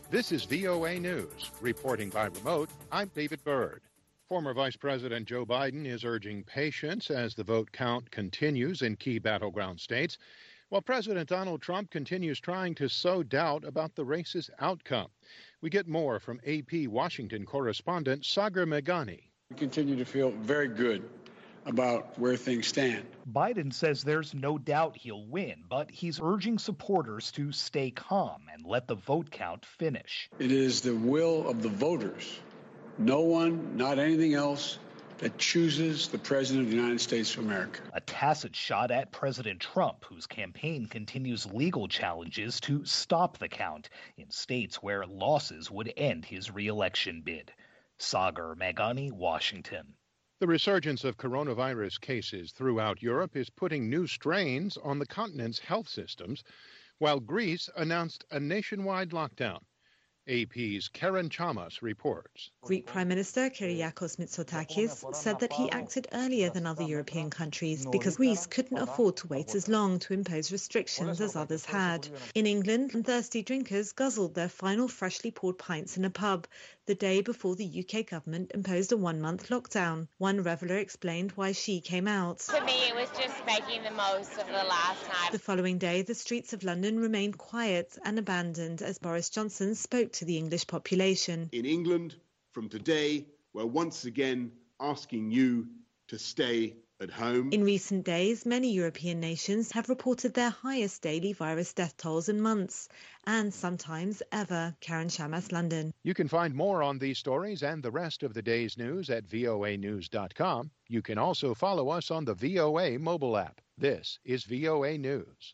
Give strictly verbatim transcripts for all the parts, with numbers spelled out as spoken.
This is V O A News. Reporting by remote, I'm David Byrd. Former Vice President Joe Biden is urging patience as the vote count continues in key battleground states, while President Donald Trump continues trying to sow doubt about the race's outcome. We get more from A P Washington correspondent Sagar Meghani. We continue to feel very good about where things stand. Biden says there's no doubt he'll win, but he's urging supporters to stay calm and let the vote count finish. It is the will of the voters, no one, not anything else, that chooses the President of the United States of America. A tacit shot at President Trump, whose campaign continues legal challenges to stop the count in states where losses would end his re-election bid. Sagar Meghani, Washington. The resurgence of coronavirus cases throughout Europe is putting new strains on the continent's health systems, while Greece announced a nationwide lockdown. A P's Karen Chamas reports. Greek Prime Minister Kyriakos Mitsotakis said that he acted earlier than other European countries because Greece couldn't afford to wait as long to impose restrictions as others had. In England, thirsty drinkers guzzled their final freshly poured pints in a pub the day before the U K government imposed a one-month lockdown. One reveller explained why she came out. To me, it was just making the most of the last night. The following day, the streets of London remained quiet and abandoned as Boris Johnson spoke to the English population. In England, from today, we're once again asking you to stay at home. In recent days, many European nations have reported their highest daily virus death tolls in months, and sometimes ever. Karen Chamas, London. You can find more on these stories and the rest of the day's news at V O A news dot com. You can also follow us on the V O A mobile app. This is V O A News.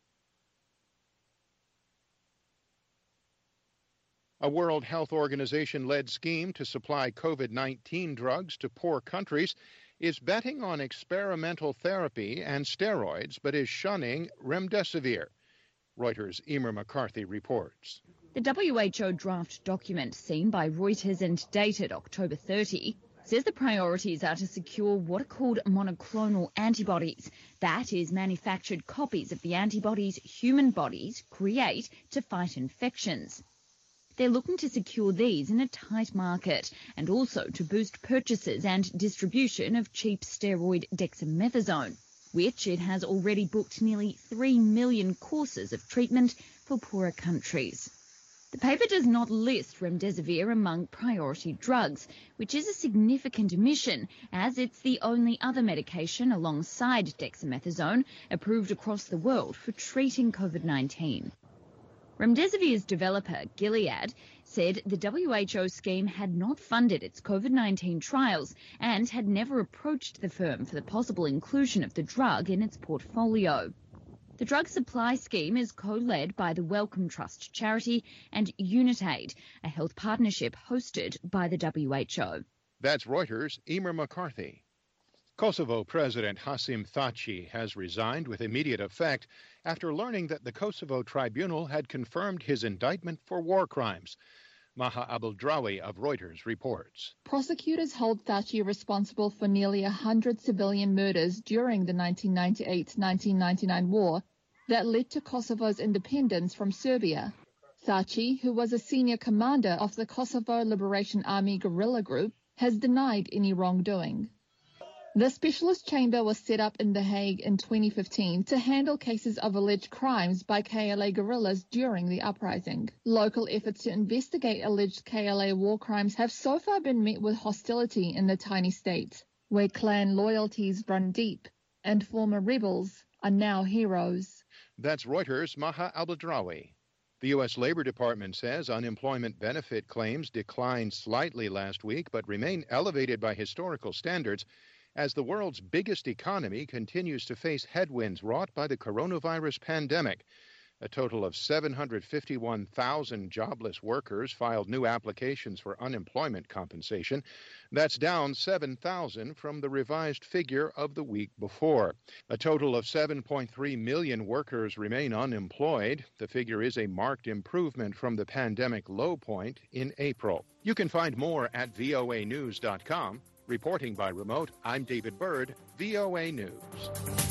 A World Health Organization-led scheme to supply COVID nineteen drugs to poor countries is betting on experimental therapy and steroids, but is shunning remdesivir. Reuters' Emer McCarthy reports. The W H O draft document seen by Reuters and dated October thirtieth says the priorities are to secure what are called monoclonal antibodies. That is, manufactured copies of the antibodies human bodies create to fight infections. They're looking to secure these in a tight market and also to boost purchases and distribution of cheap steroid dexamethasone, which it has already booked nearly three million courses of treatment for poorer countries. The paper does not list remdesivir among priority drugs, which is a significant omission as it's the only other medication alongside dexamethasone approved across the world for treating COVID nineteen. Remdesivir's developer, Gilead, said the W H O scheme had not funded its COVID nineteen trials and had never approached the firm for the possible inclusion of the drug in its portfolio. The drug supply scheme is co-led by the Wellcome Trust charity and Unitaid, a health partnership hosted by the W H O. That's Reuters' Emer McCarthy. Kosovo President Hasim Thaçi has resigned with immediate effect after learning that the Kosovo tribunal had confirmed his indictment for war crimes. Maha Abdeldrawi of Reuters reports. Prosecutors hold Thaçi responsible for nearly one hundred civilian murders during the nineteen ninety-eight to nineteen ninety-nine war that led to Kosovo's independence from Serbia. Thaçi, who was a senior commander of the Kosovo Liberation Army guerrilla group, has denied any wrongdoing. The specialist chamber was set up in The Hague in twenty fifteen to handle cases of alleged crimes by K L A guerrillas during the uprising. Local efforts to investigate alleged K L A war crimes have so far been met with hostility in the tiny state, where clan loyalties run deep and former rebels are now heroes. That's Reuters' Maha Abdeldrawi. The U S Labor Department says unemployment benefit claims declined slightly last week but remain elevated by historical standards as the world's biggest economy continues to face headwinds wrought by the coronavirus pandemic. A total of seven hundred fifty-one thousand jobless workers filed new applications for unemployment compensation. That's down seven thousand from the revised figure of the week before. A total of seven point three million workers remain unemployed. The figure is a marked improvement from the pandemic low point in April. You can find more at V O A news dot com. Reporting by remote, I'm David Byrd, V O A News.